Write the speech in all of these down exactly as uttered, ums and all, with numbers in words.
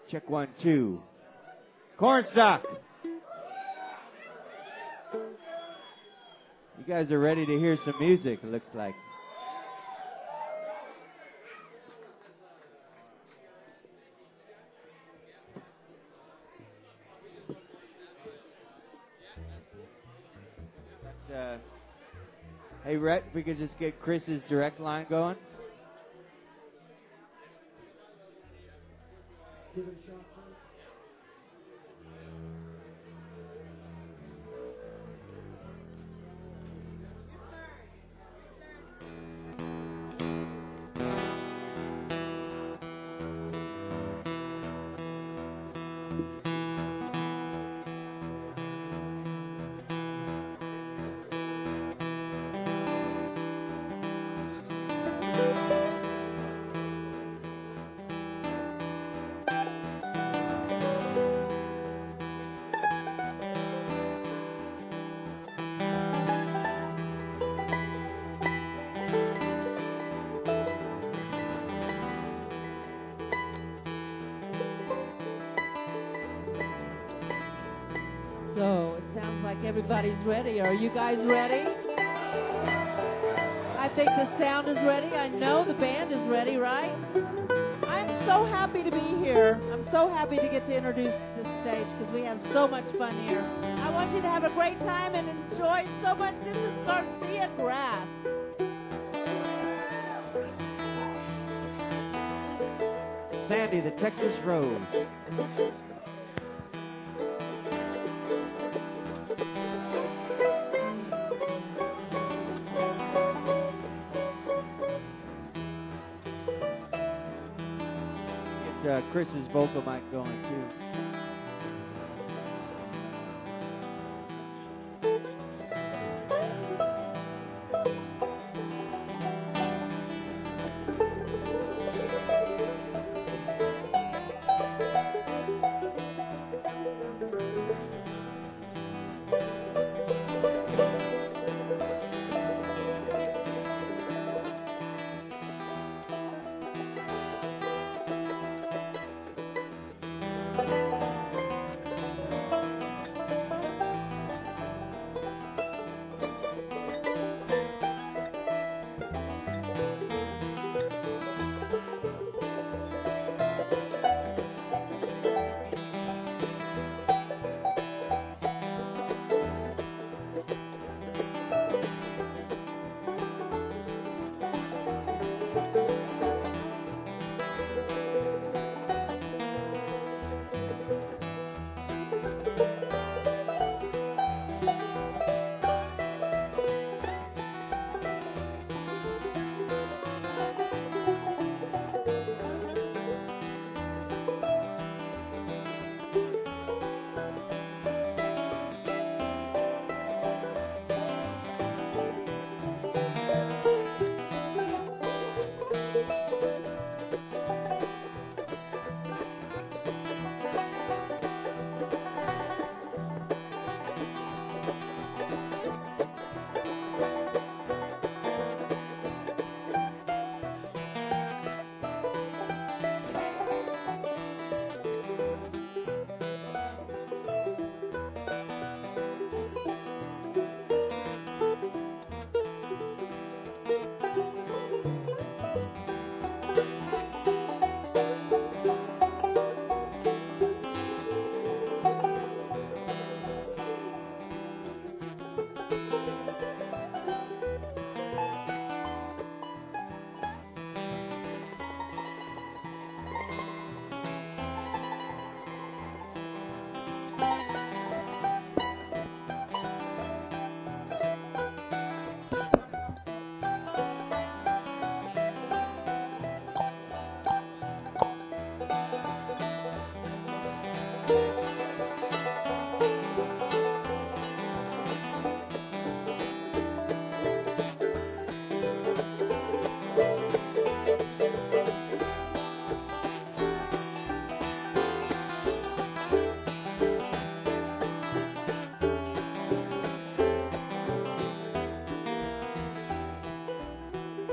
Check one, two. Cornstalk. You guys are ready to hear some music, it looks like. But, uh, hey, Rhett, if we could just get Chris's direct line going. Give it a shot, please. So it sounds like everybody's ready. Are you guys ready? I think the sound is ready. I know the band is ready, right? I'm so happy to be here. I'm so happy to get to introduce this stage because we have so much fun here. I want you to have a great time and enjoy so much. This is Garcia Grass. Sandy, the Texas Rose. Uh, Chris's vocal mic going too.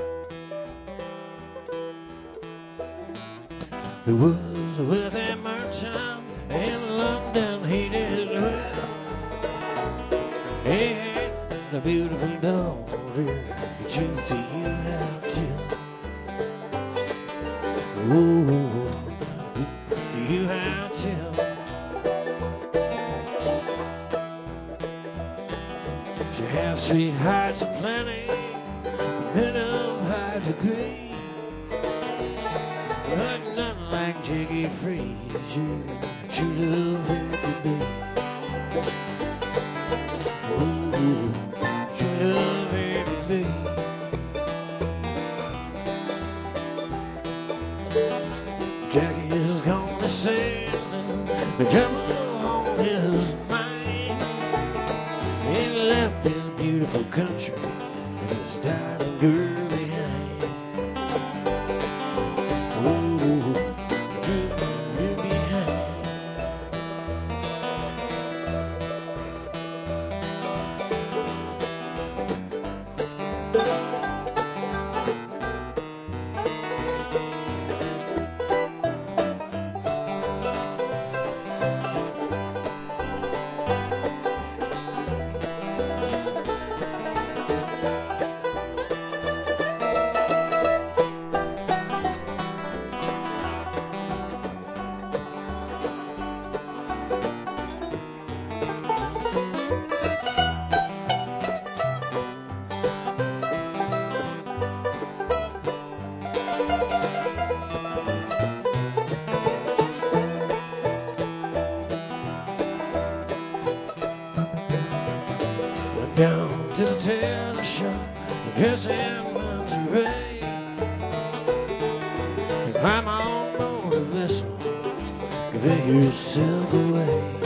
The woods where they march a beautiful daughter. The truth to you how to. Ooh, you how to. She has sweethearts aplenty, men of high degree, but none like Jiggy Free. You, true love it could be. Ooh, true love it could be. Jackie is gonna send the devil on his mind. He left this beautiful country and his darling girl behind. Ooh, girl behind. Went down to the tailor shop, dressed in lingerie. And climb on board the vessel, give yourself away.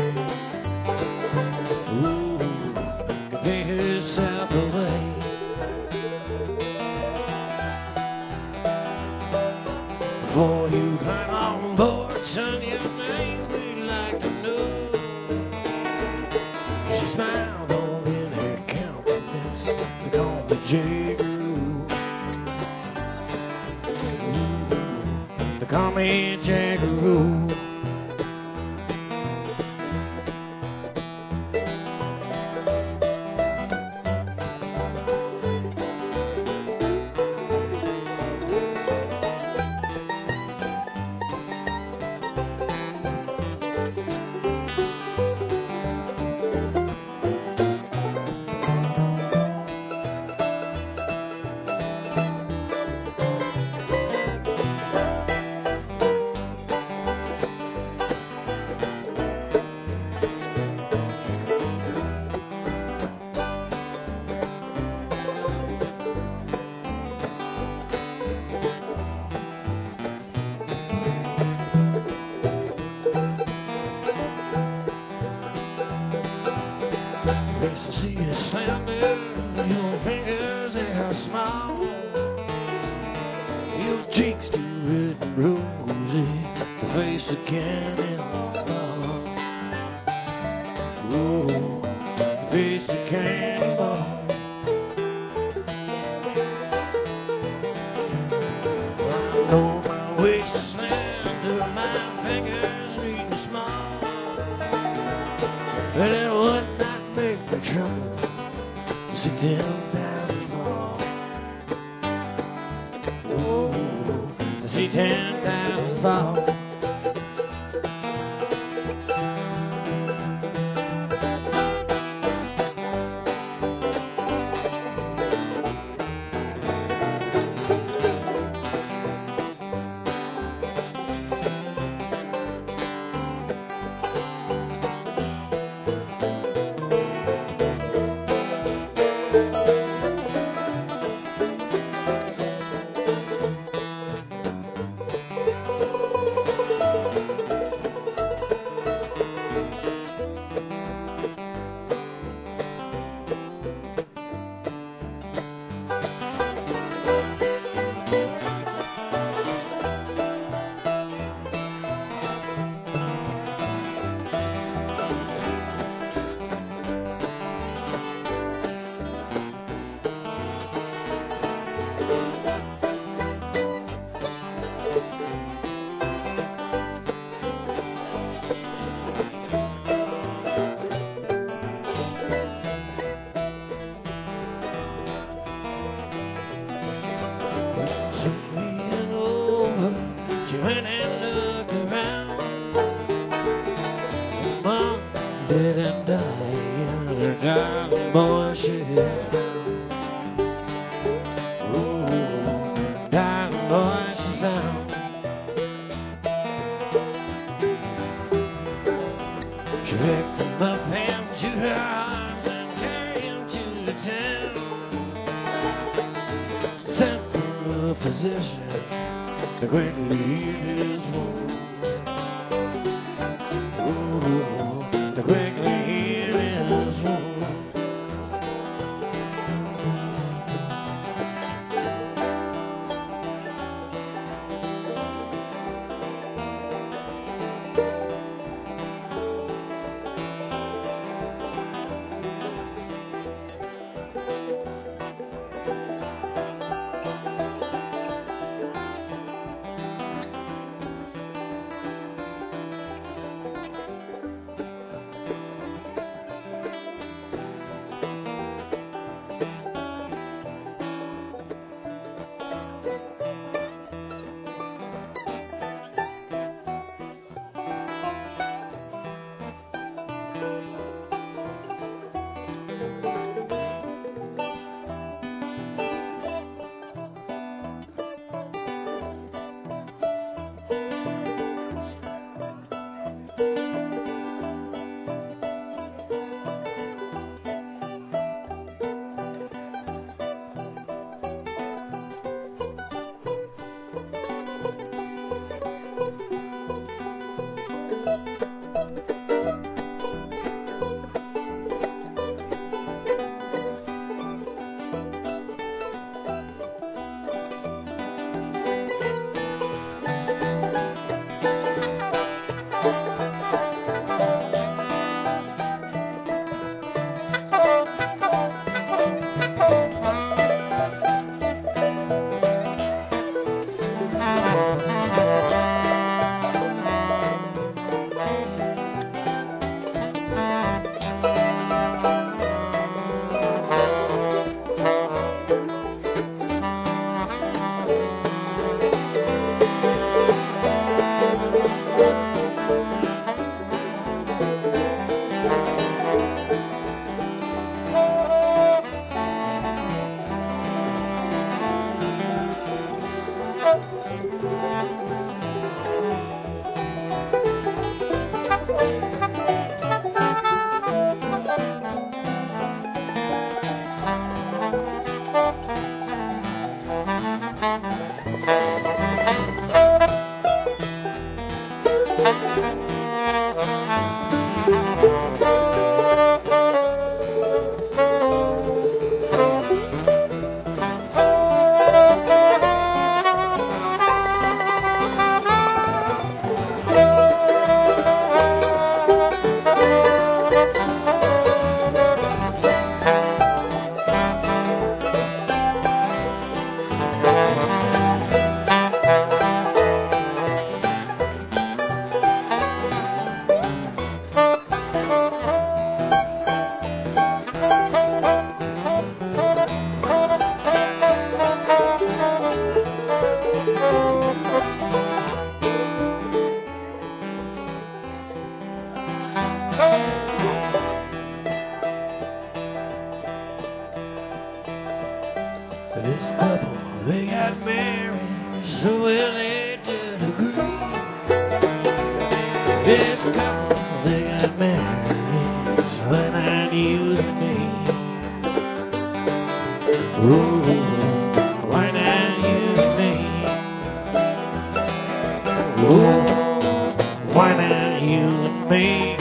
Ooh, give yourself away. Before you climb on board, son, your name we'd like to know. She smiled on in her countenance. They call me Jackaroo. They call me Jackaroo. Nice to see you slender, your fingers they are small, your cheeks too red and rosy, the face of cannonball. Ooh, the face of cannonball. I know my waist is slender, my fingers neat and small, but it would not make me trouble to see ten thousand fall. Oh, to see ten thousand fall. went and looked around. Mom didn't die, and her darling boy she found. Ooh, darling boy she found. She picked him up into her arms and carried him to the town. Sent for a physician to quickly heal his wounds. Ooh, to quickly heal his wounds. This couple, they got married, so well they did agree. This couple, they got married, so when I knew the name. Ooh, when I knew the name. Ooh, when I knew the name.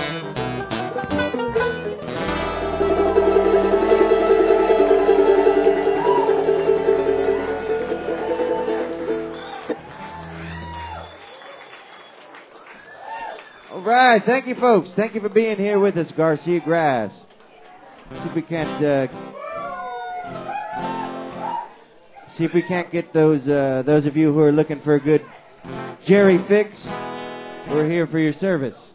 All right, thank you, folks. Thank you for being here with us, Garcia Grass. See if we can't uh, see if we can't get those uh, those of you who are looking for a good Jerry fix. We're here for your service.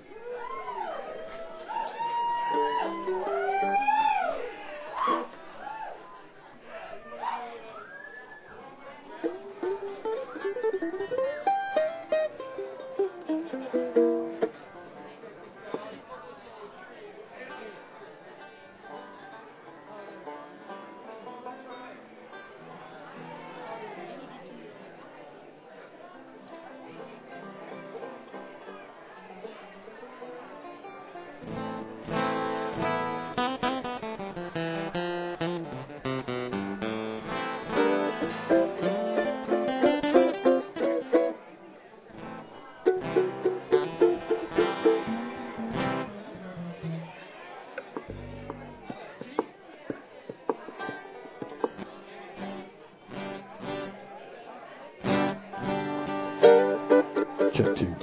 check two.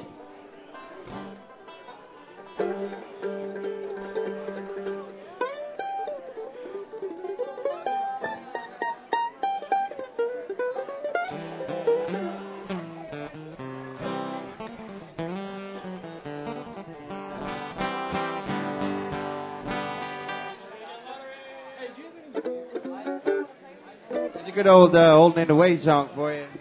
It's a good old uh, old in the way song for you.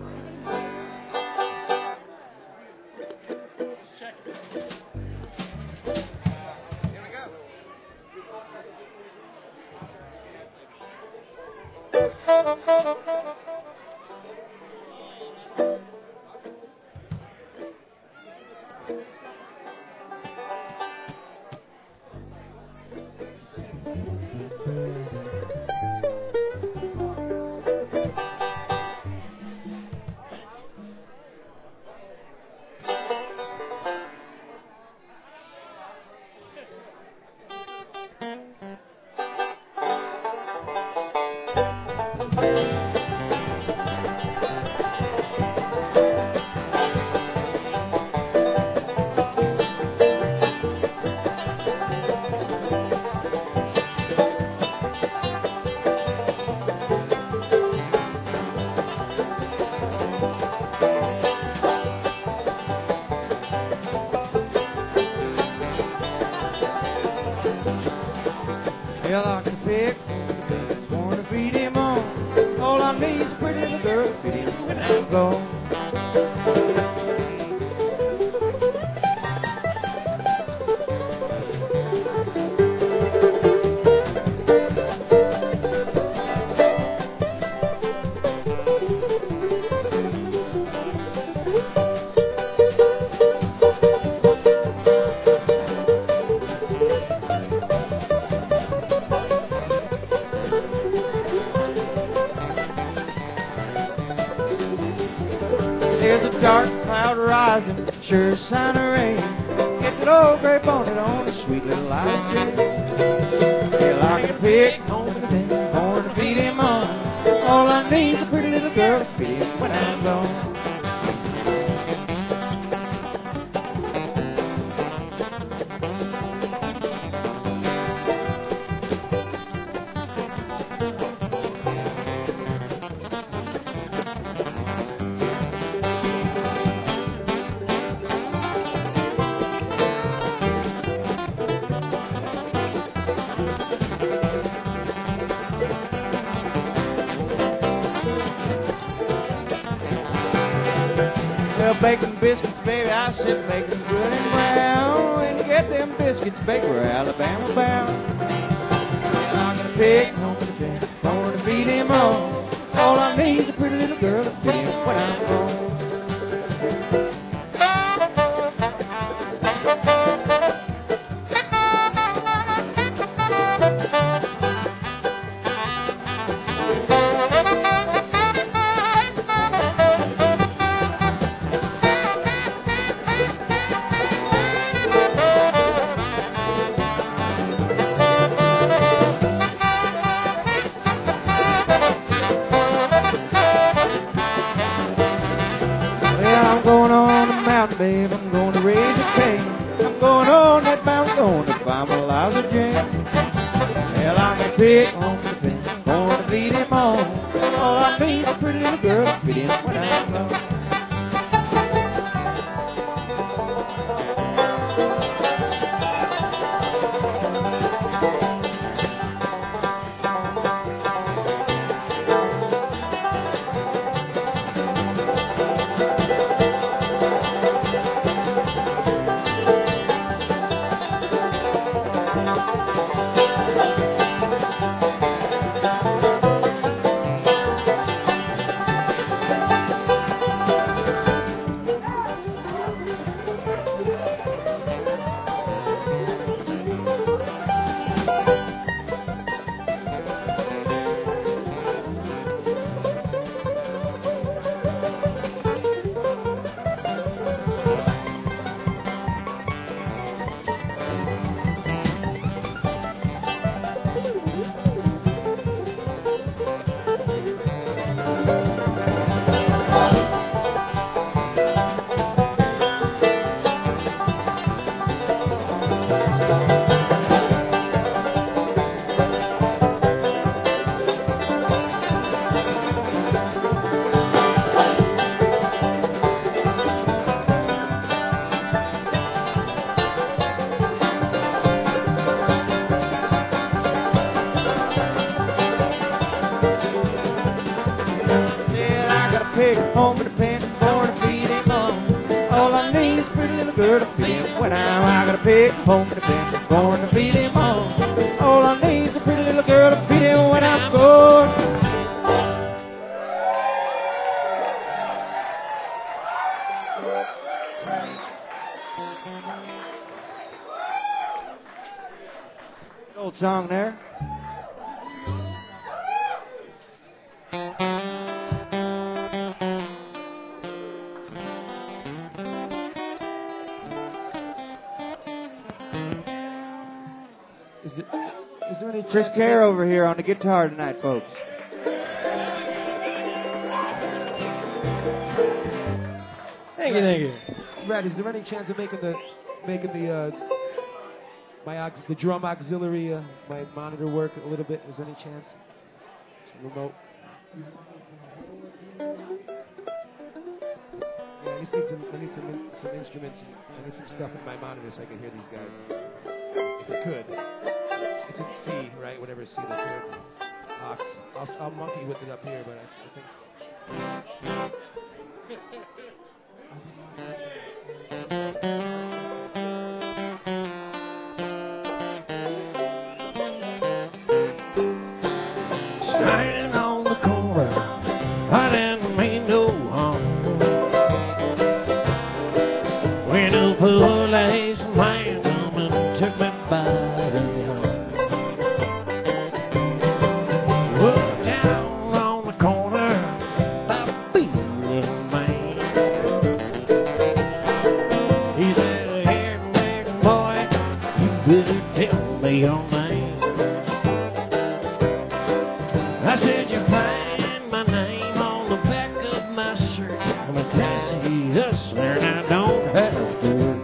Well, I can pick corn to feed him on. All I need is a pretty little girl to feed him when I'm gone. There's a dark cloud rising, sure a sign of rain. Get the low gray bonnet on the sweet little Ida Jane. Well, I can pick corn to feed him on. All I need is a pretty little girl to feed him when I'm gone. Well, bacon biscuits, baby, I said bacon good and brown. And get them biscuits, baby, we're Alabama bound. And I'm gonna pick home the jam, going to feed him on. All I need is a pretty little girl to feed him when I'm gone. I'm going on the mountain, babe. I'm going to raise a cane. I'm going on that mountain, going to find my Liza Jane. Well, I'm gonna pick on the pen, going to feed him on. All I need is a pretty little girl to feed him when I'm gone. pig home in the pen, born to feed him on. All I need is a pretty little girl to feed him when I'm. I got a pig home in the pen, born to feed him on. All I need is a pretty little girl to feed him when I'm gone. Old song there. Is there, is there any Chris chance Kerr over here on the guitar tonight, folks. Thank you, thank you. Brad, is there any chance of making the making the uh, my aux, the drum auxiliary uh, my monitor work a little bit? Is there any chance? Some remote. Yeah, I just need some. I need some in- some instruments. I need some stuff in my monitor so I can hear these guys. If I could. It's in C, right? Whatever C the third aux. I'll, I'll monkey with it up here, but I, I think. Standing on the corner, I didn't mean no harm. When a poor lazy man come and took me by the arm. Well, down on the corner, by Bill man. He said, "Here, big boy, you better tell me your name." I said, "You find my name on the back of my shirt. I'm a taxi hustler and I don't have to work."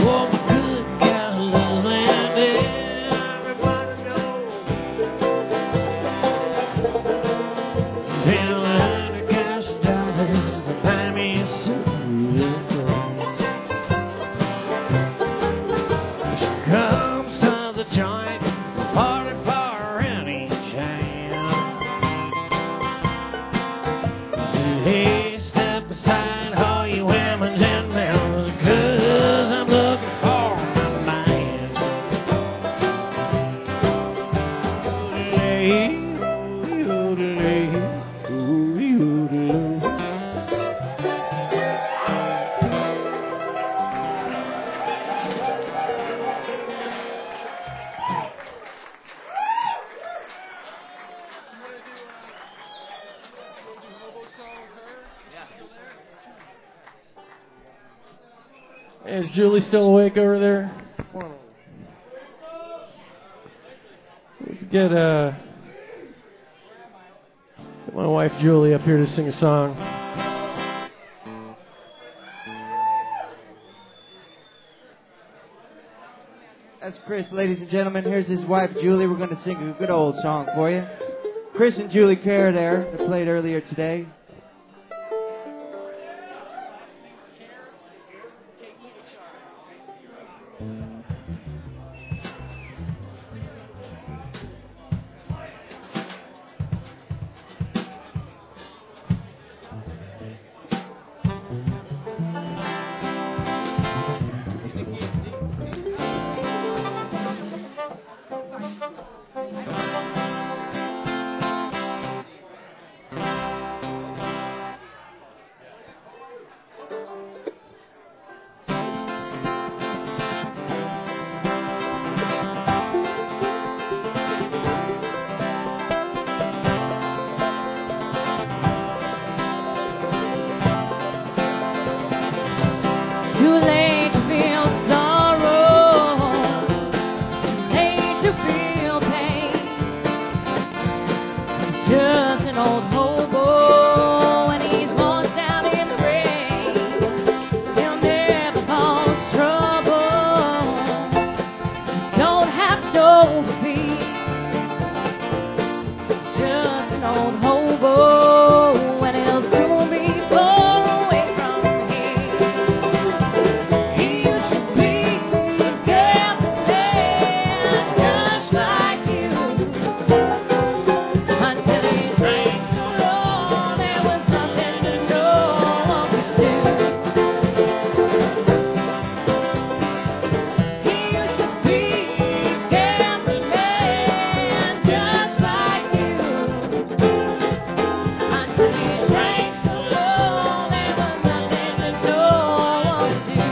Oh, my good gal loves Lindy. Everybody knows. Spend a hundred cash dollars to buy me some new clothes. She comes to the joint, forty-four in each hand. Said, hey, step aside, all you women's and men's, 'cause I'm looking for my man. Oodalay, oodalay, oodalay. Is Julie still awake over there? Let's get uh, get my wife Julie up here to sing a song. That's Chris, ladies and gentlemen. Here's his wife, Julie. We're going to sing a good old song for you. Chris and Julie Kerr there, that played earlier today. It's too late to feel sorrow. It's too late to feel pain. He's just an old hobo and he's lost out in the rain. He'll never cause trouble, so don't have no fear. He's just an old hobo and he'll soon be far away from here. He used to be a gambling man just like you, until he drank so long there was nothing to no one could do. He used to be a gambling man just like you, until he drank so long there was nothing to no one could do.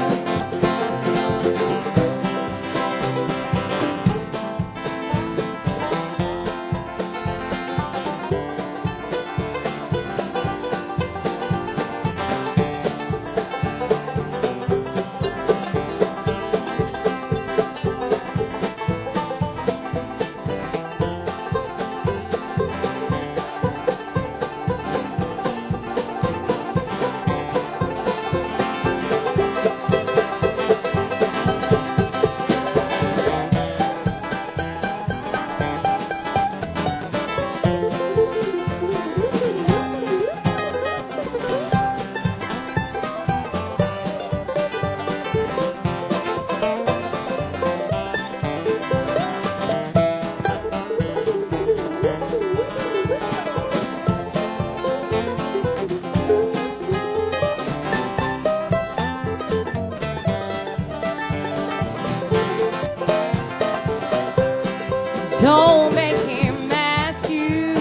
Don't make him ask you.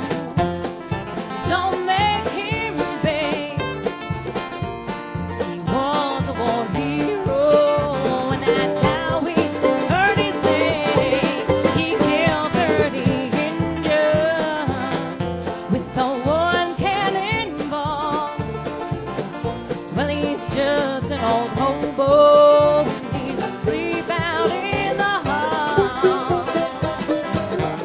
Don't make him beg. He was a war hero, and that's how he hurt his leg. He killed thirty Indians with a one cannonball. Well, he's just an old hobo. He's asleep out in the hall.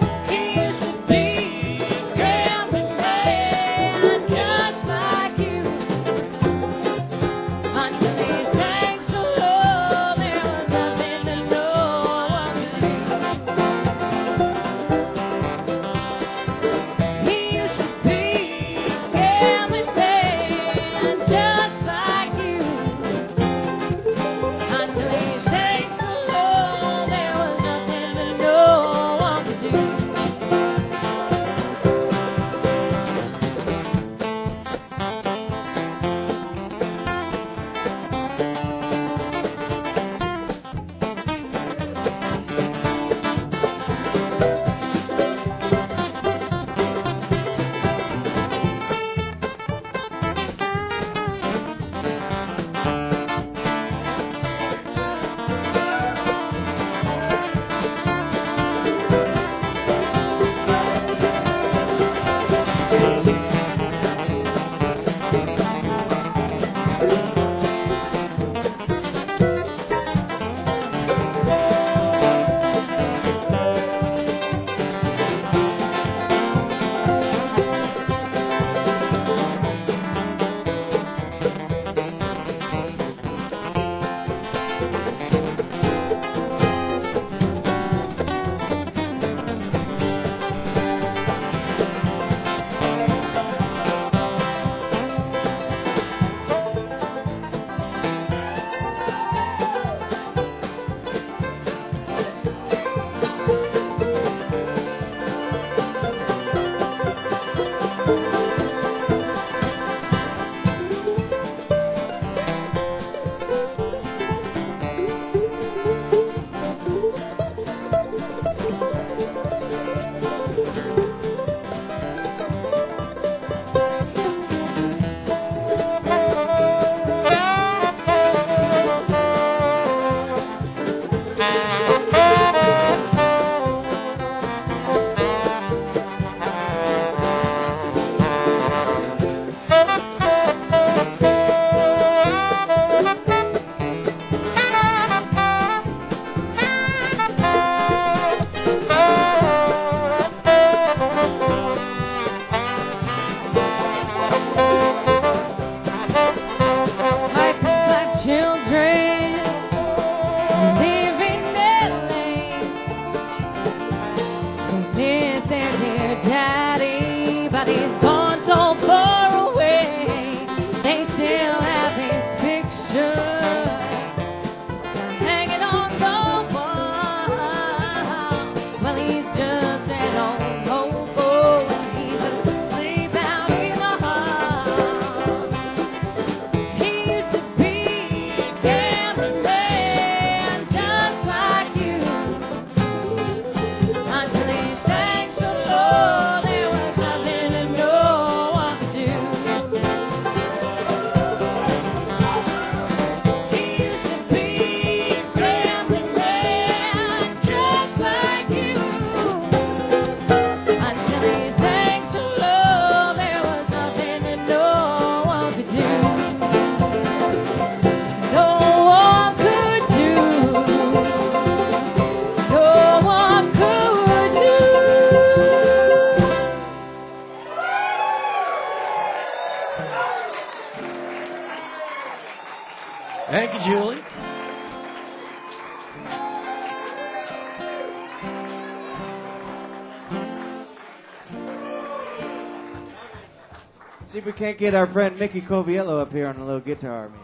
See if we can't get our friend Mickey Coviello up here on a little guitar. I mean.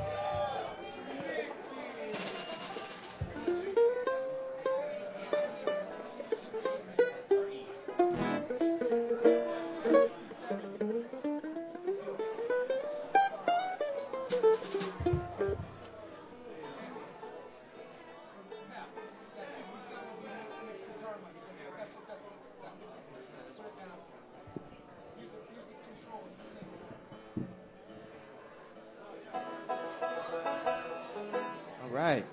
All right.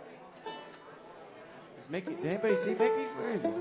Is Mickey? Did anybody see Mickey? Where is he?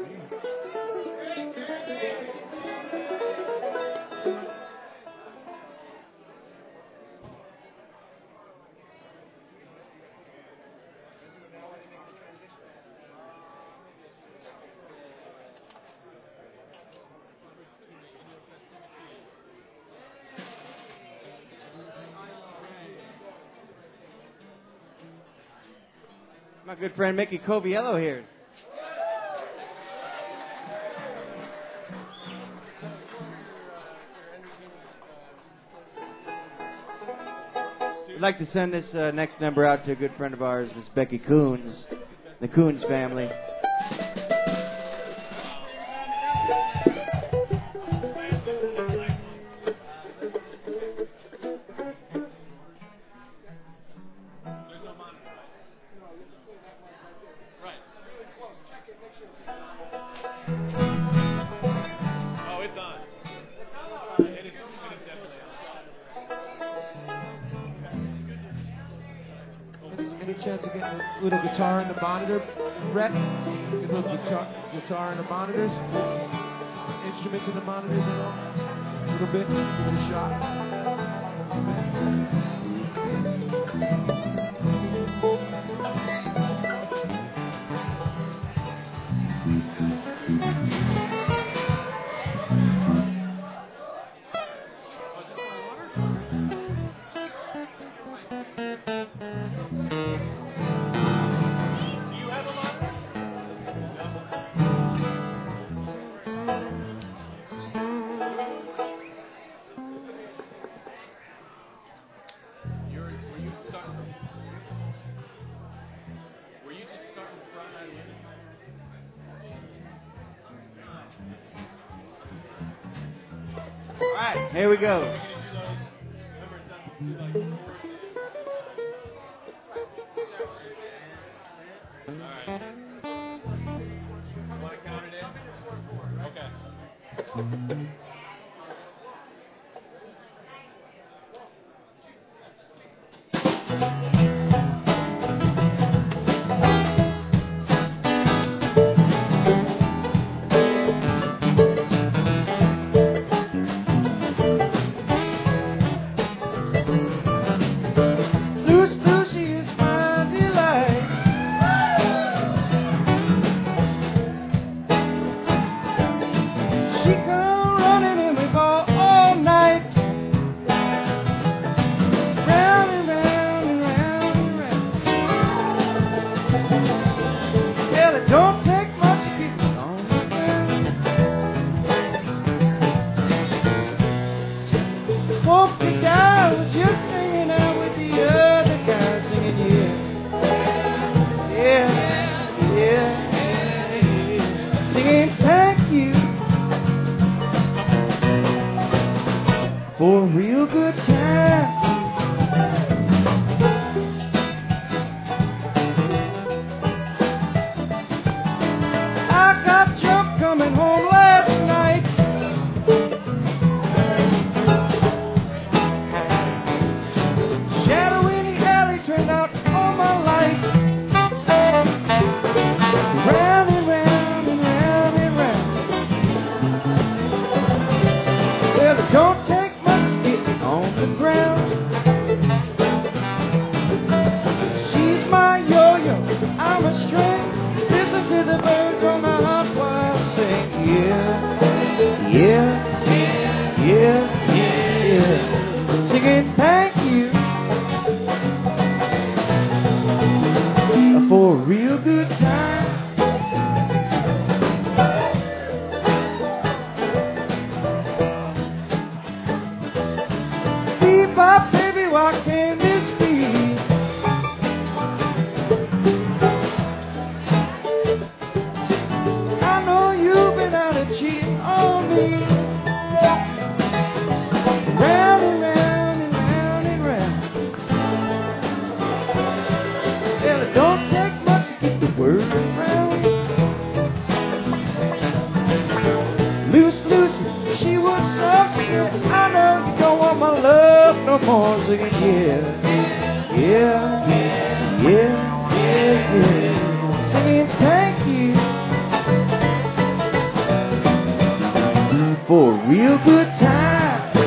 My good friend Mickey Coviello here. We'd like to send this uh, next number out to a good friend of ours, Miss Becky Coons, the Coons family. Oh, it's on. It is, it is definitely Any, any chance of getting a little guitar in the monitor, Brett? Get a little guitar, guitar in the monitors? Instruments in the monitors at all? A little bit? Give it a shot. All right, here we go. Lucy, Lucy is my delight. She come running and we go all night, round and round and round and round. Well, it don't take much to keep me on the ground. Hope the guy was just hanging out with the other guy singing, yeah, yeah, yeah, yeah. Singing thank you for a real good time. I got drunk coming home last night. Shadow in the alley turned out all my lights. Round and round and round and round. Well, it don't take much to get me on the ground. She's my yo-yo, I'm a string. Listen to the birds on the hot wire sing. Yeah, yeah, yeah, yeah, yeah. Singing thank you for a real good time. I know you don't want my love no more. Singing, yeah, yeah, yeah, yeah, yeah. Singing, thank you for a real good time.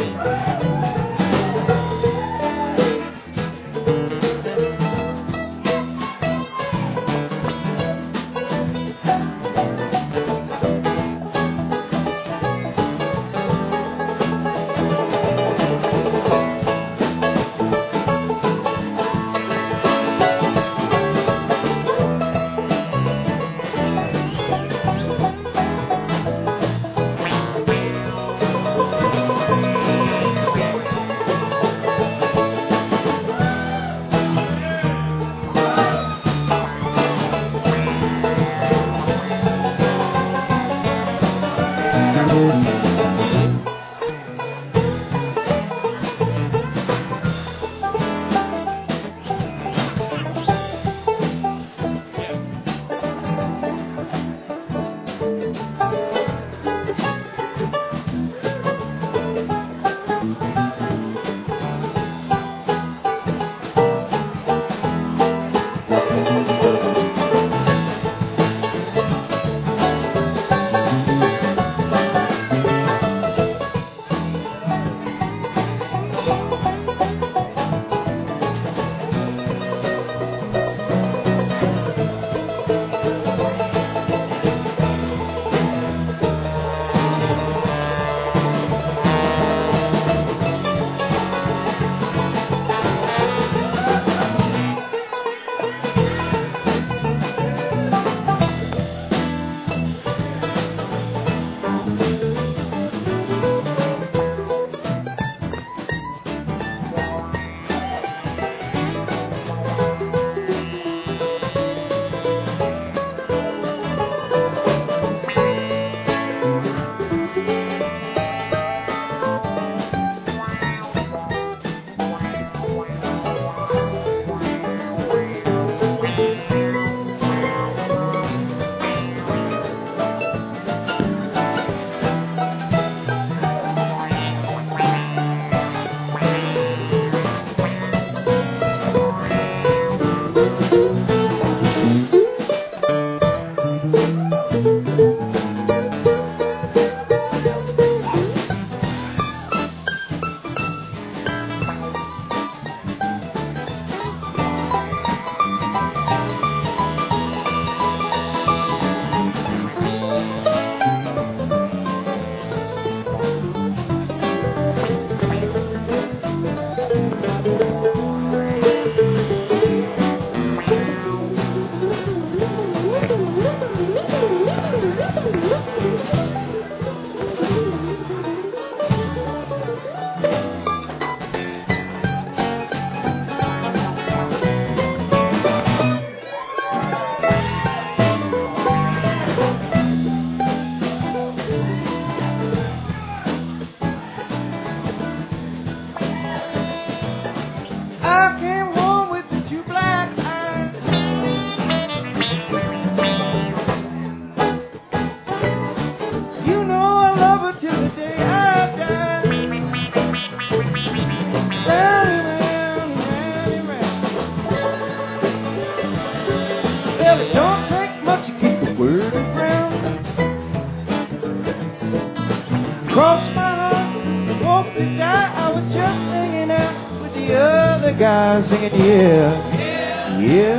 Cross my heart, hope to die. I was just hanging out with the other guys singing, yeah, yeah,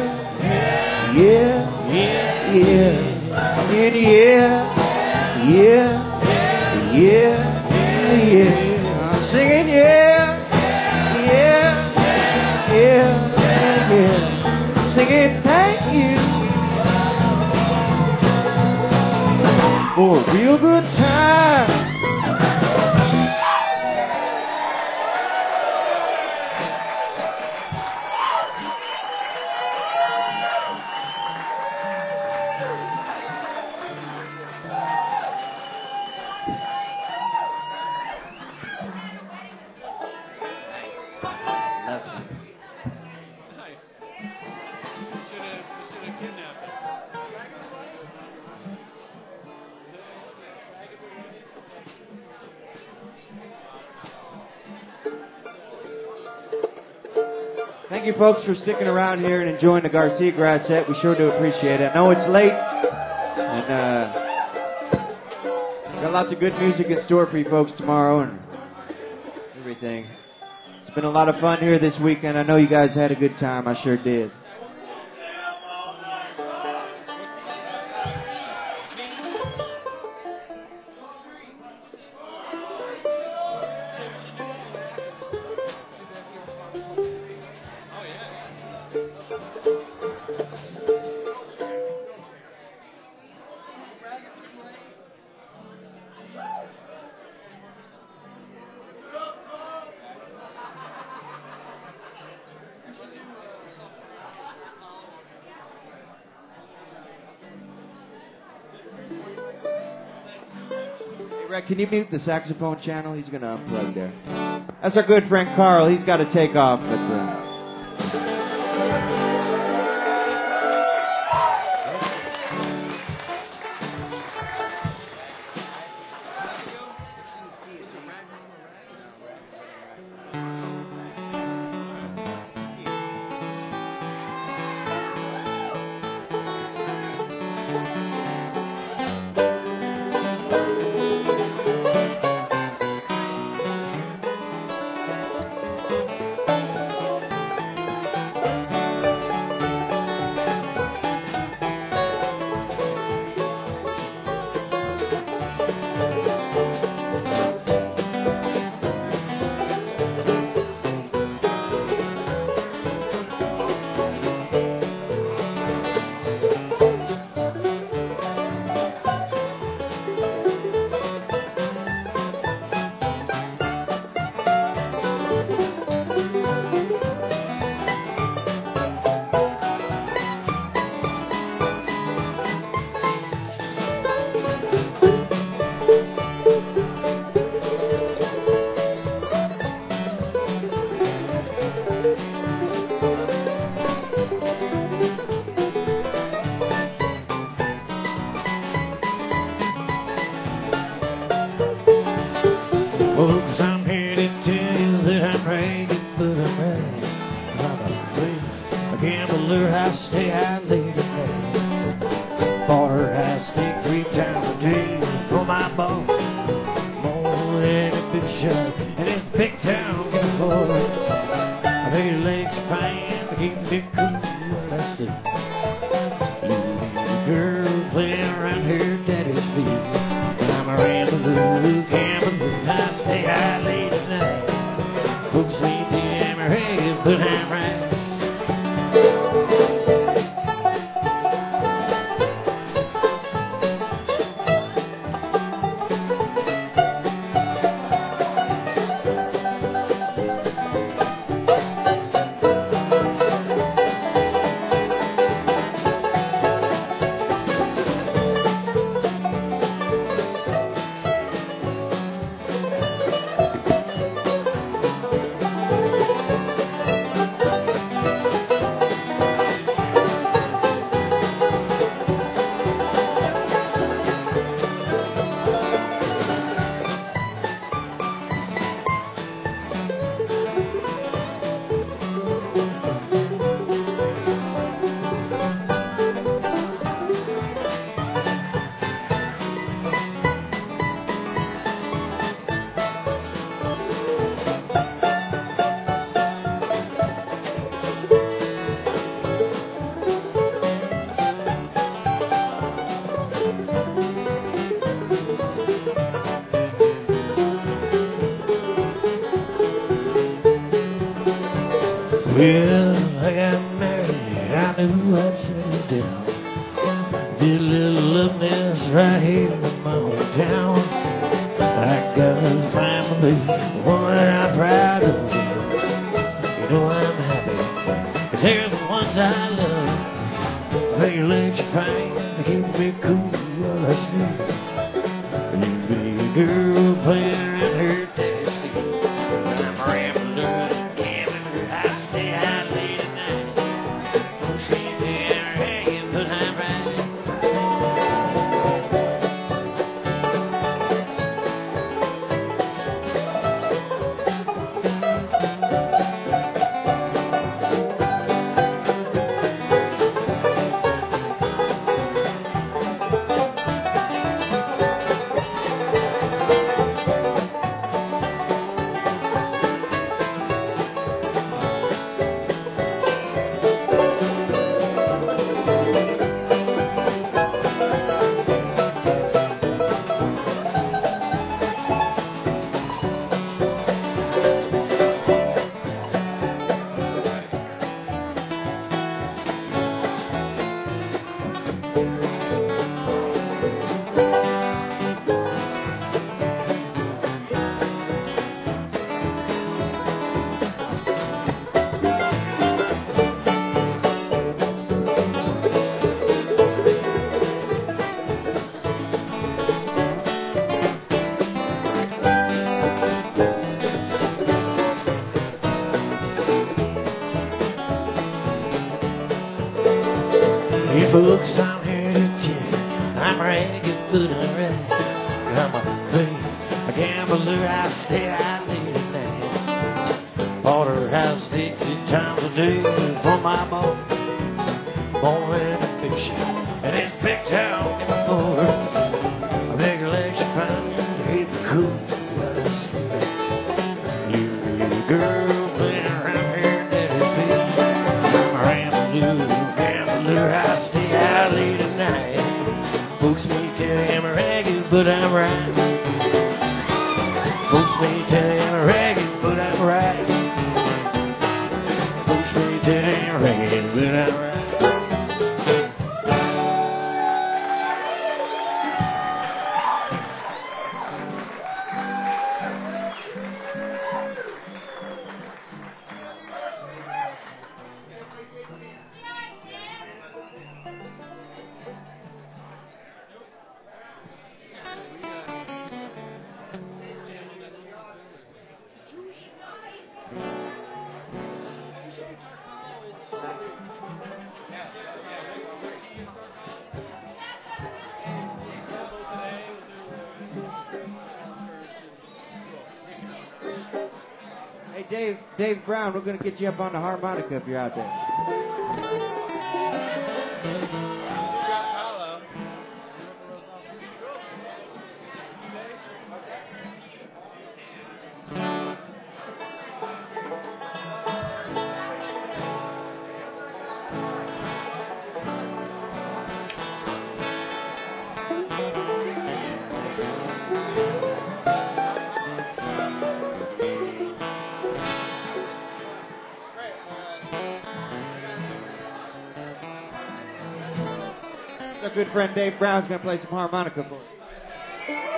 yeah, yeah, yeah, yeah. Singing, yeah, yeah, yeah, yeah. I'm singing, yeah, yeah, yeah, yeah, yeah. Singing, thank you for a real good time. Nice. You should have, you should have kidnapped him. thank you, folks, for sticking around here and enjoying the Garcia Grass set. We sure do appreciate it. I know it's late, and uh, got lots of good music in store for you folks tomorrow and everything. It's been a lot of fun here this weekend. I know you guys had a good time. I sure did. Can you mute the saxophone channel? He's going to unplug there. That's our good friend Carl. He's got to take off, but... Uh... Folks, I'm here to tell you that I'm ragged, but I'm ragged. I'm a thief, a gambler, I stay out late at night. Bar, I stay three times a day for my boss. More than a big shot, and this big town can afford. I bet your legs fine, but keep me cool when I sleep. Little girl playing around her daddy's feet. I'm a rambler, gambler, I stay out late at night. Folks think I'm a rag, but I'm right. Well, I got married, I knew I'd settle down. Did a little love nest right here in my hometown. I got a family, one that I'm proud of. You know I'm happy, cause they're the ones I love. They let you find to keep me cool while I sleep. You be a girl playing around her daddy's feet. I'm a rambler, gambler, I stay out late at night. Folks think they're hanging, but I'm right. You folks, I'm here to tell you, I'm ragged, but I'm right. I'm a thief, a gambler, I stay out late at night. Porterhouse steaks two times a day for my mom. Born in a big shop, and it's big town in the Ford. A big legs you find, hit the cool while I sleep. You little girl playing around here in daddy's feet. I'm a ramble gambler, I stay out late at night. Folks may tell you I'm ragged, but I'm right. Folks may tell you I'm ragged, but I'm right. Folks may tell you I'm ragged, but I'm right. Hey, Dave, Dave Brown, we're going to get you up on the harmonica if you're out there. Our good friend Dave Brown's going to play some harmonica for us.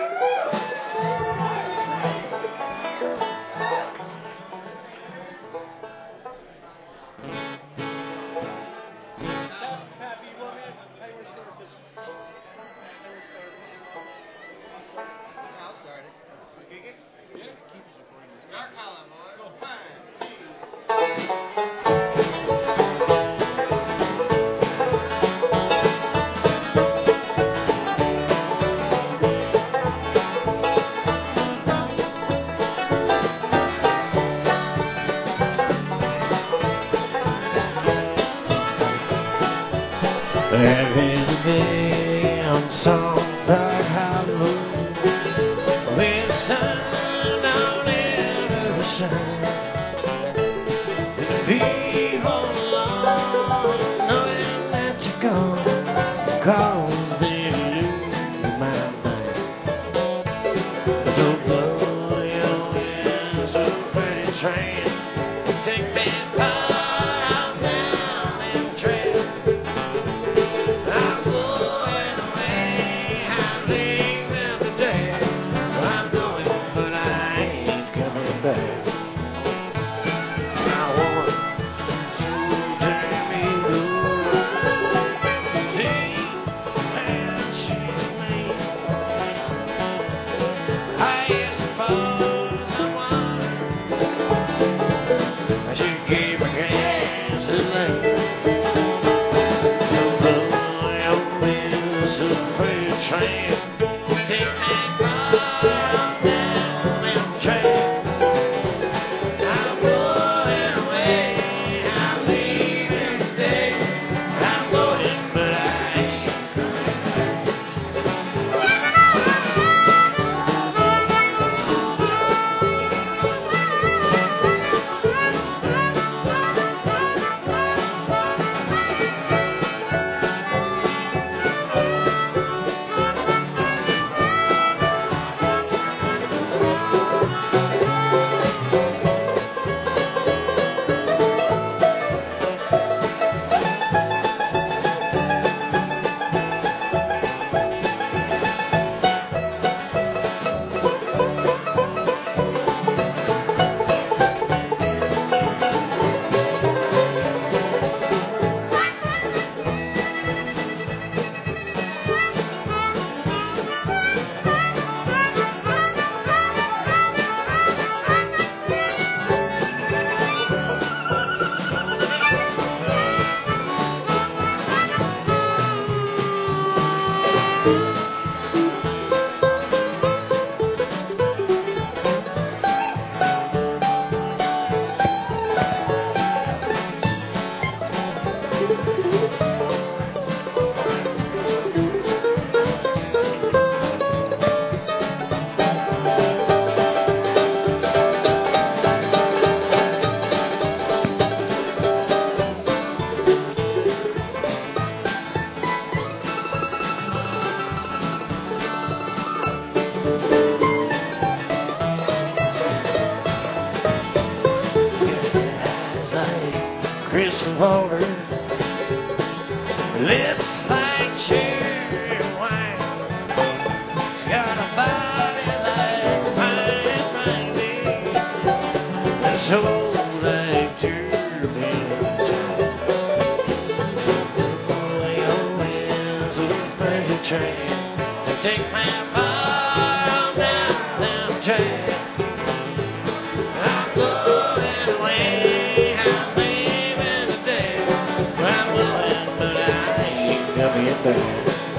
There is a day on some dark hollow with the sun on every side. And people alone knowing that you're gone, cause they lose my mind. So blow your whistle for the train, take me far down them trail. Train, take me far down them trail. I'm going away, I'm leaving today. I'm going, but I ain't coming back. water, lips like cherry wine. She's got a body like fine brandy, and soul like turpentine. Your winds of a freight train, they take my far down them tracks. I'm going away, I'm leaving today. I'm going, but I ain't coming back.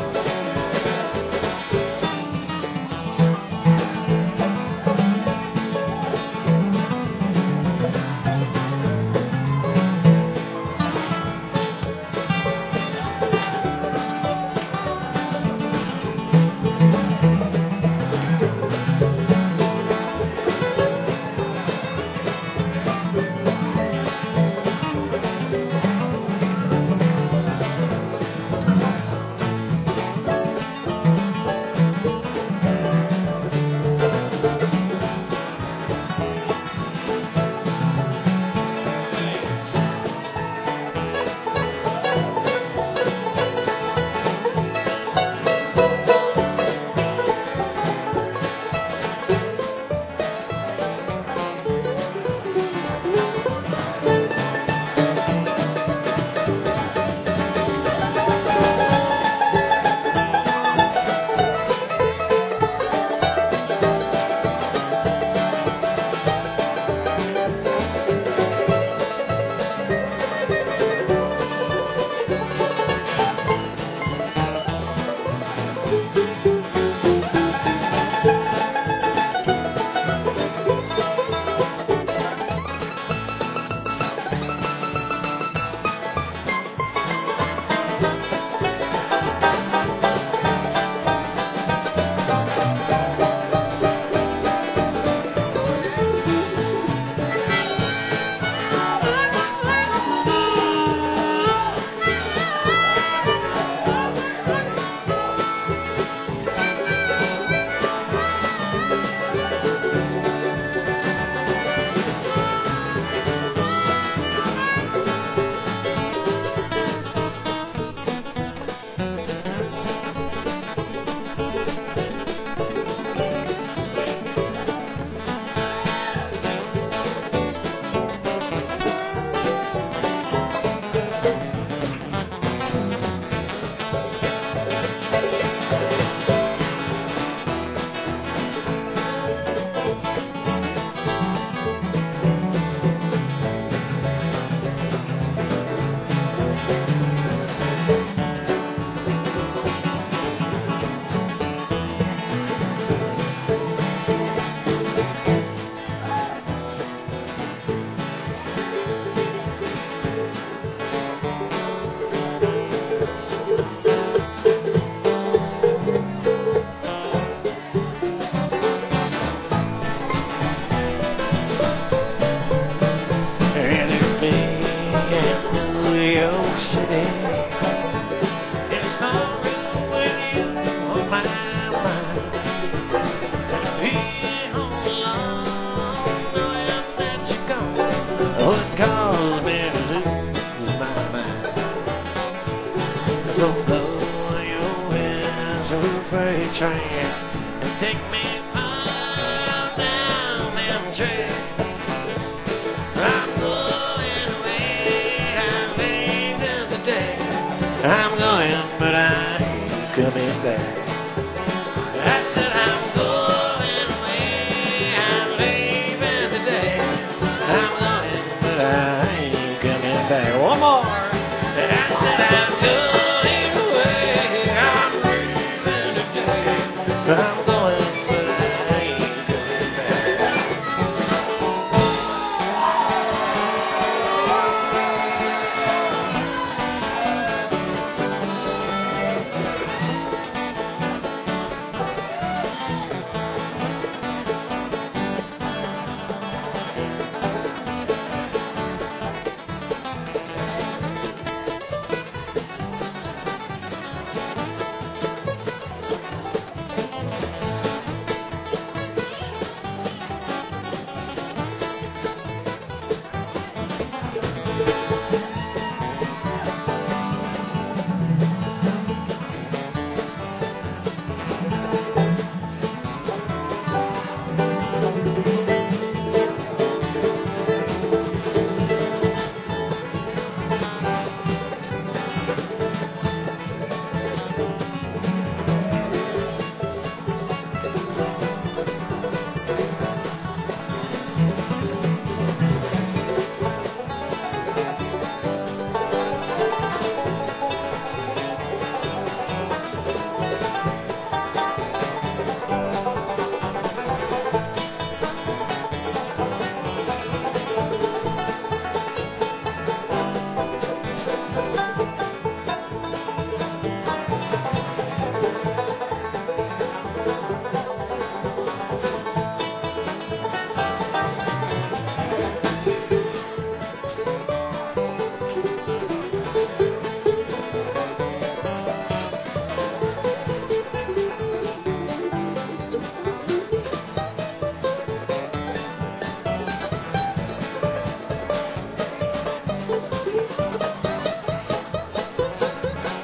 So blow your whistle freight train and take me far down them tracks. I'm going away, I'm leaving today. I'm going, but I ain't coming back. I said I'm going away, I'm leaving today. I'm going, but I ain't coming back. One more. I said I'm going. I'm going, but I ain't coming back.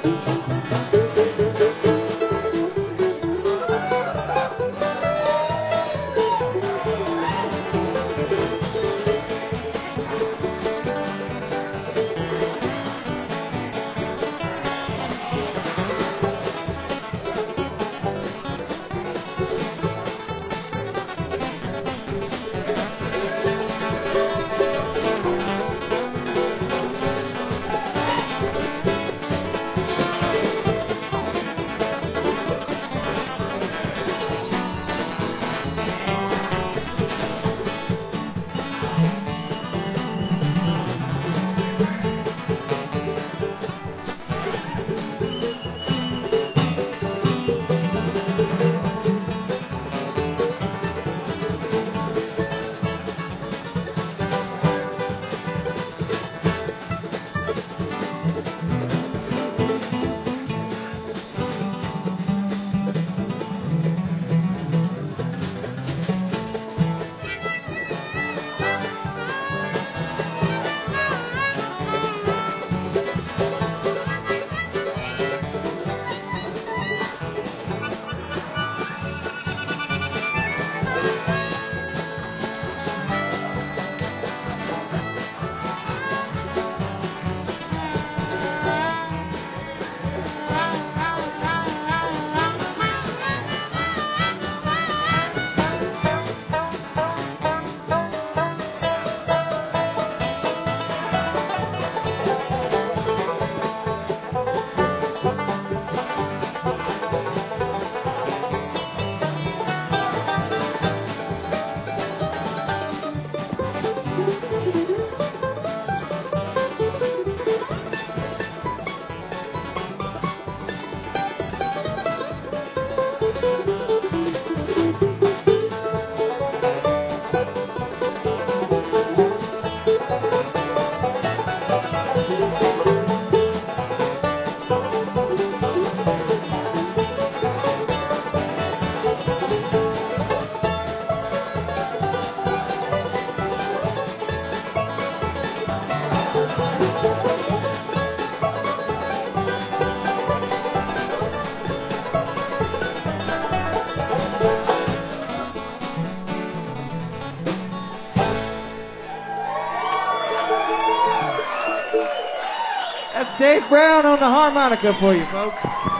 Dave Brown on the harmonica for you, folks.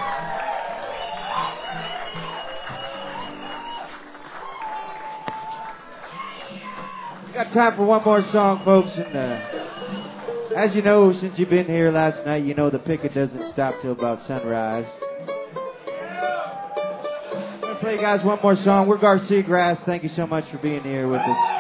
We got time for one more song, folks. And uh, as you know, since you've been here last night, you know the picking doesn't stop till about sunrise. I'm going to play you guys one more song. We're Garcia Grass. Thank you so much for being here with us.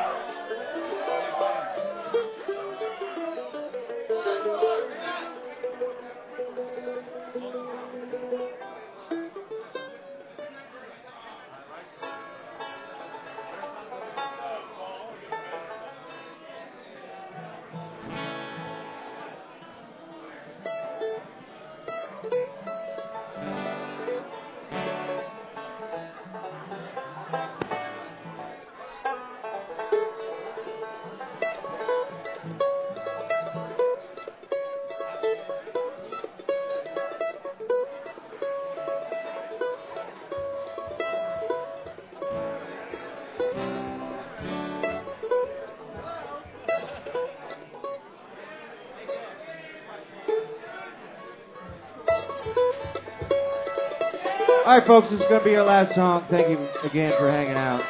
All right, folks, this is going to be our last song. Thank you again for hanging out.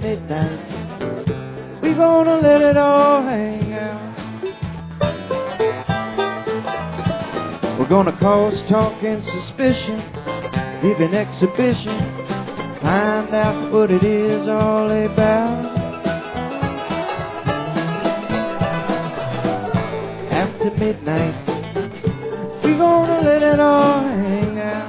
midnight, we gonna let it all hang out. We're gonna cause talk and suspicion, give an exhibition, find out what it is all about. After midnight, we gonna let it all hang out.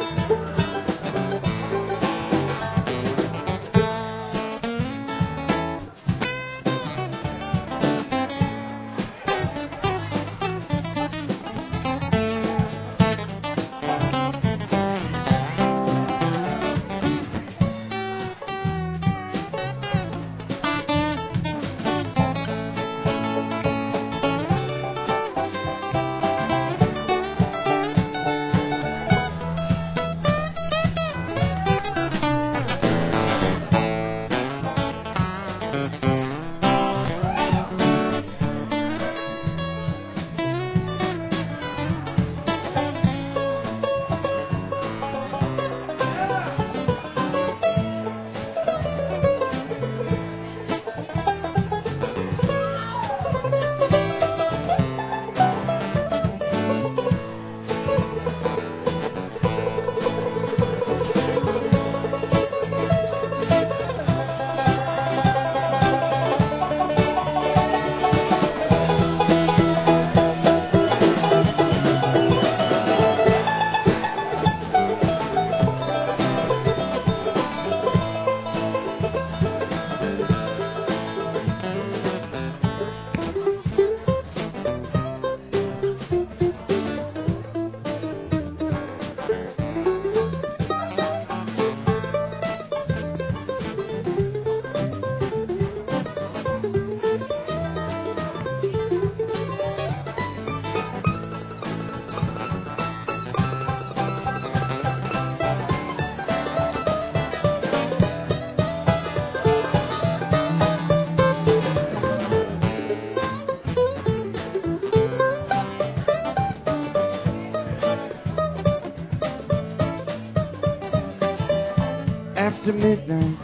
After midnight,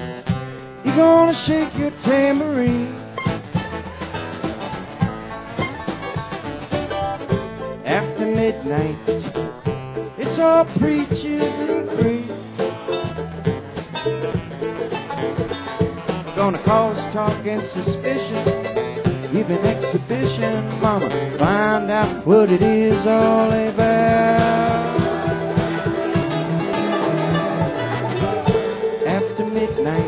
you're gonna shake your tambourine. After midnight, it's all preachers and cream. Gonna cause talk and suspicion, give an exhibition, mama, find out what it is all about. After midnight,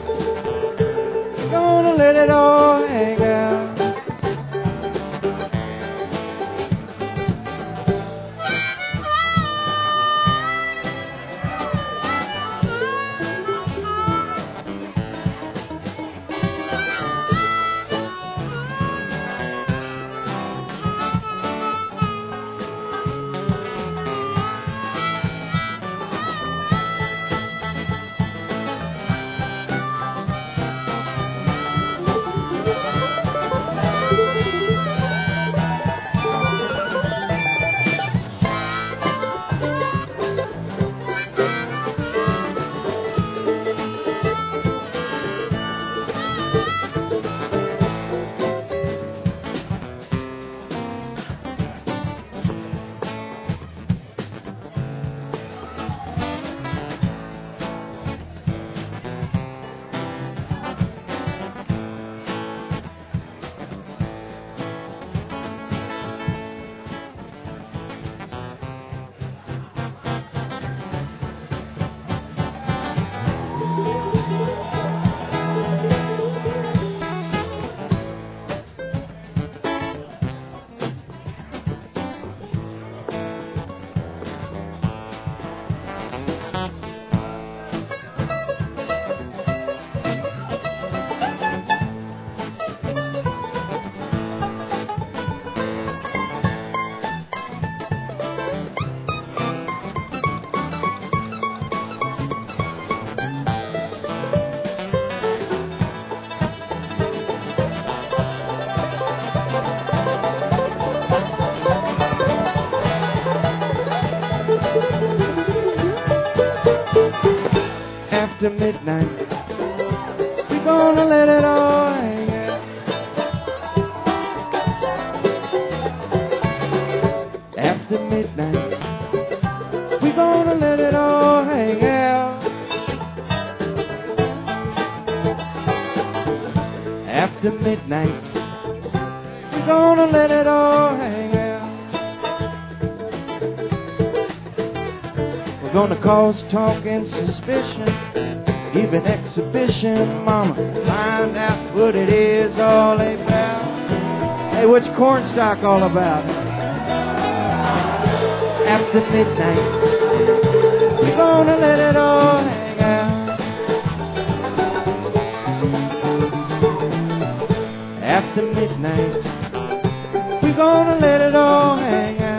gonna let it all hang out. After midnight, we gonna let it all hang out. After midnight, we're gonna let it all hang out. After midnight, we're gonna let it all hang out. We're gonna cause talk and suspicion, give an exhibition, mama, find out what it is all about. Hey, what's Cornstalk all about? After midnight, we're gonna let it all hang out. After midnight, we're gonna let it all hang out.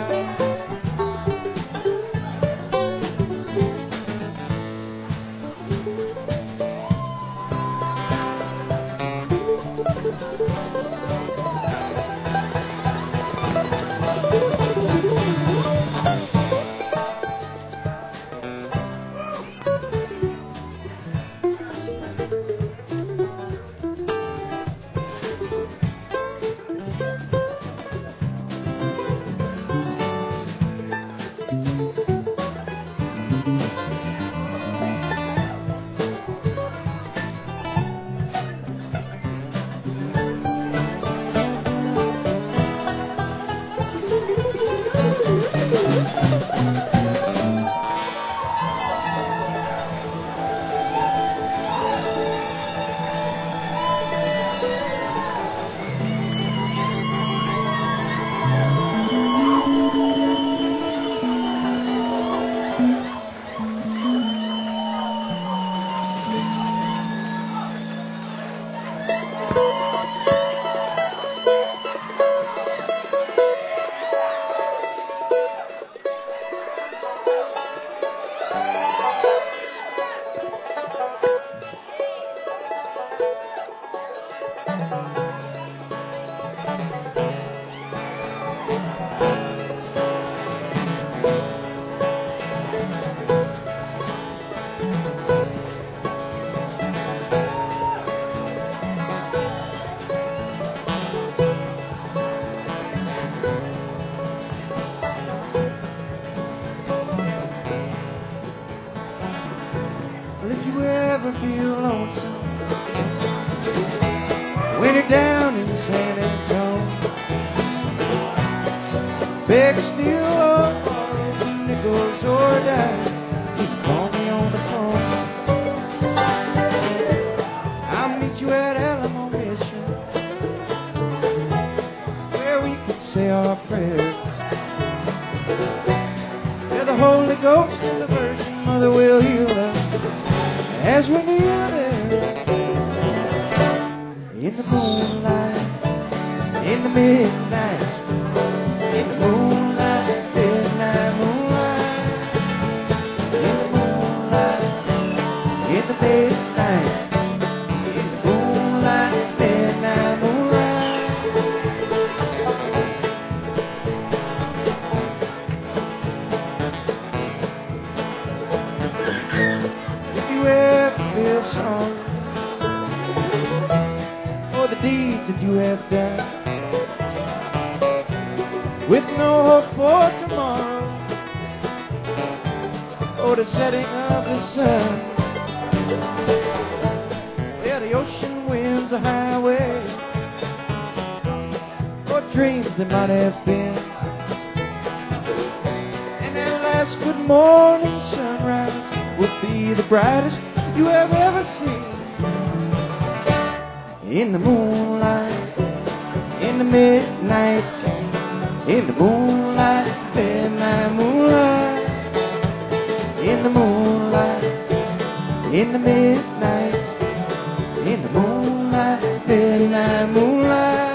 Well, if you ever feel lonesome, when you're down in San Antonio, beg, steal, or borrow nickels or dimes, you can call me on the phone. I'll meet you at Alamo Mission, where we can say our prayers. Where the Holy Ghost and the Virgin Mother will heal us as we kneel there in the moonlight, in the midnight, in the moonlight, midnight moonlight, in the moonlight, in the midnight, in the moonlight, midnight moonlight. If you ever feel sorry for the deeds that you have done, with no hope for tomorrow or the setting of the sun, well, the ocean winds a highway for dreams that might have been, and that last good morning sunrise will be the brightest you have ever seen. In the moonlight, in the midnight, in the moonlight, midnight moonlight, in the moonlight, in the midnight, in the moonlight, midnight moonlight.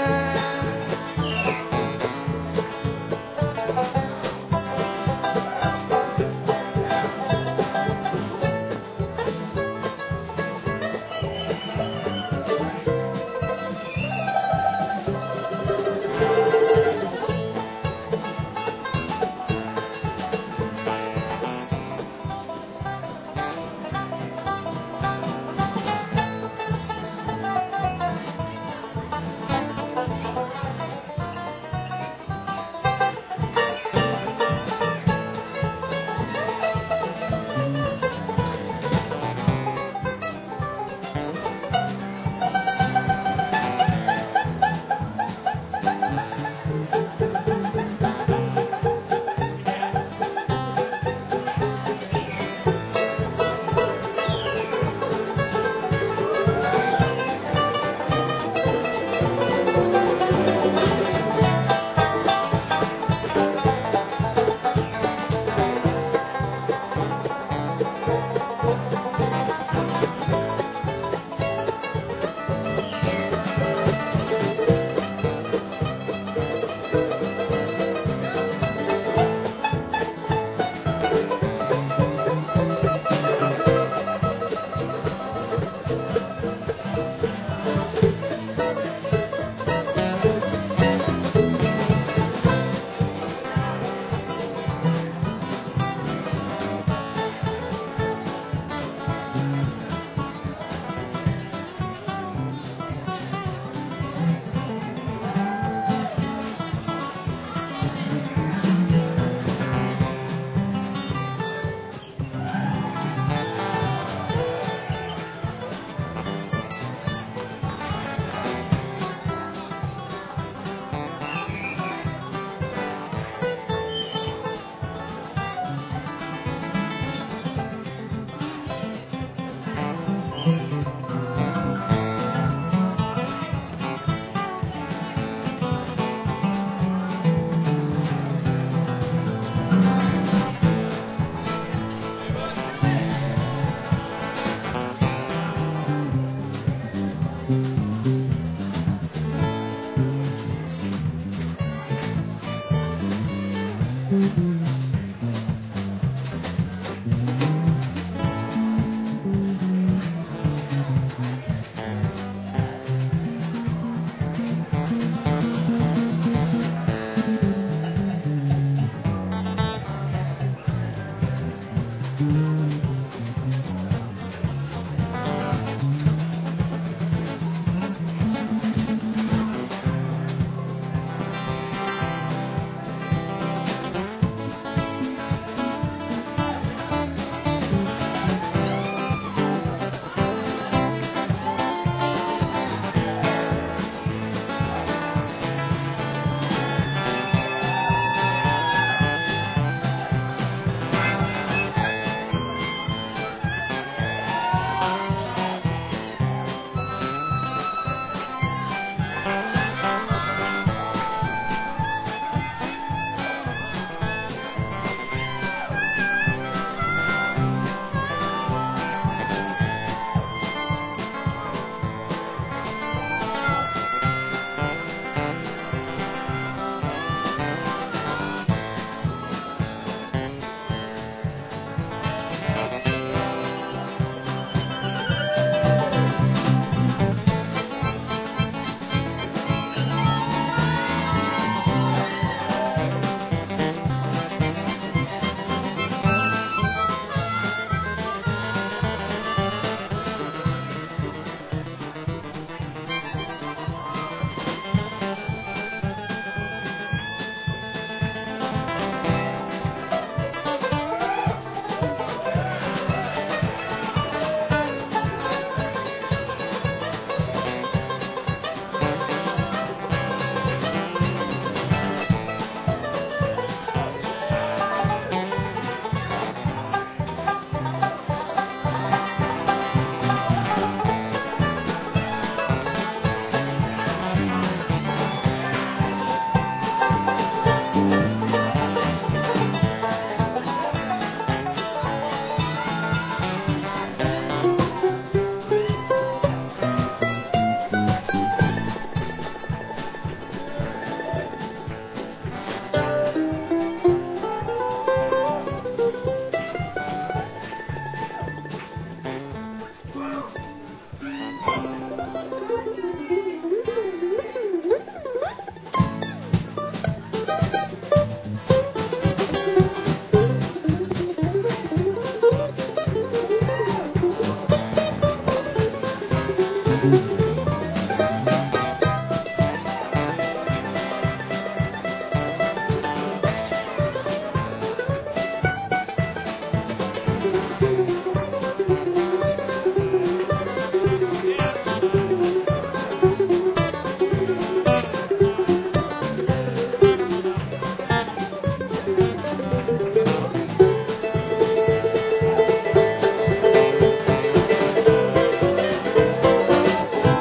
Thank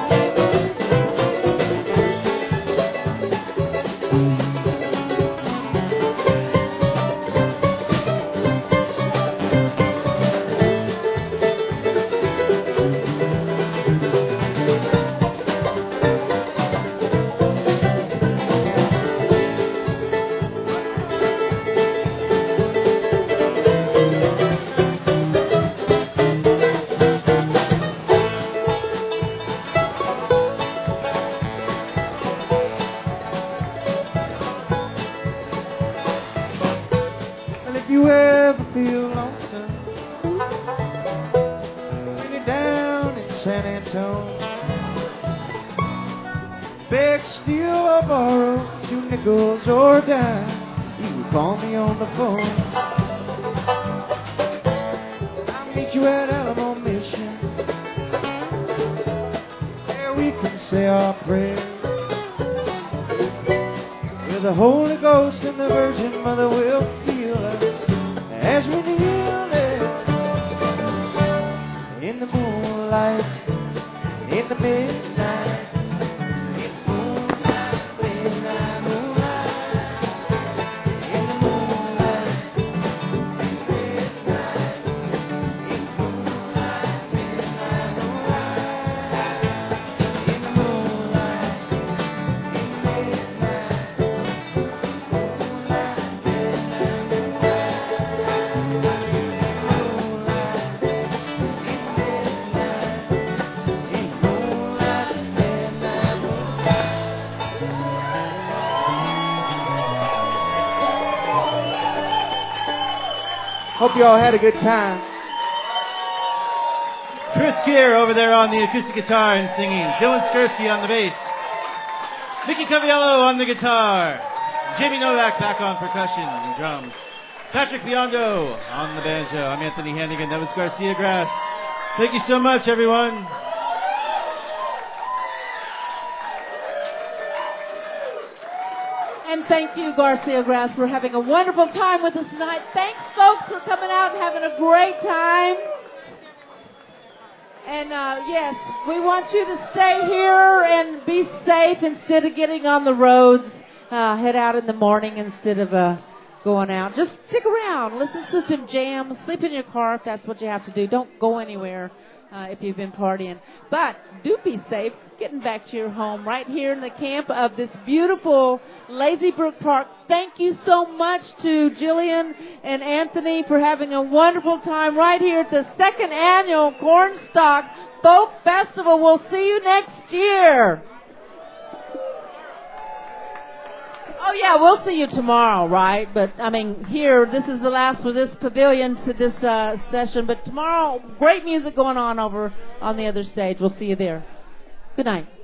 San Antone. Beg, steal, or borrow two nickels or a dime. You would call me on the phone. I'll meet you at Alamo Mission. There we can say our prayers. Where the Holy Ghost and the Virgin Mother will heal us as we kneel there in the moonlight, in the midnight. Hope you all had a good time. Chris Keir over there on the acoustic guitar and singing. Dylan Skursky on the bass. Mickey Caviello on the guitar. Jamie Novak back on percussion and drums. Patrick Biondo on the banjo. I'm Anthony Hannigan. That was Garcia Grass. Thank you so much, everyone. And thank you, Garcia Grass, for having a wonderful time with us tonight. Thanks, folks, for coming out and having a great time. And, uh, yes, we want you to stay here and be safe instead of getting on the roads. Uh, head out in the morning instead of uh, going out. Just stick around. Listen to some jams. Sleep in your car if that's what you have to do. Don't go anywhere uh, if you've been partying. But do be safe getting back to your home right here in the camp of this beautiful Lazy Brook Park. Thank you so much to Jillian and Anthony for having a wonderful time right here at the second annual Cornstalk Folk Festival. We'll see you next year. Oh, yeah, we'll see you tomorrow, right? But, I mean, here, this is the last for this pavilion to this uh, session. But tomorrow, great music going on over on the other stage. We'll see you there. Good night.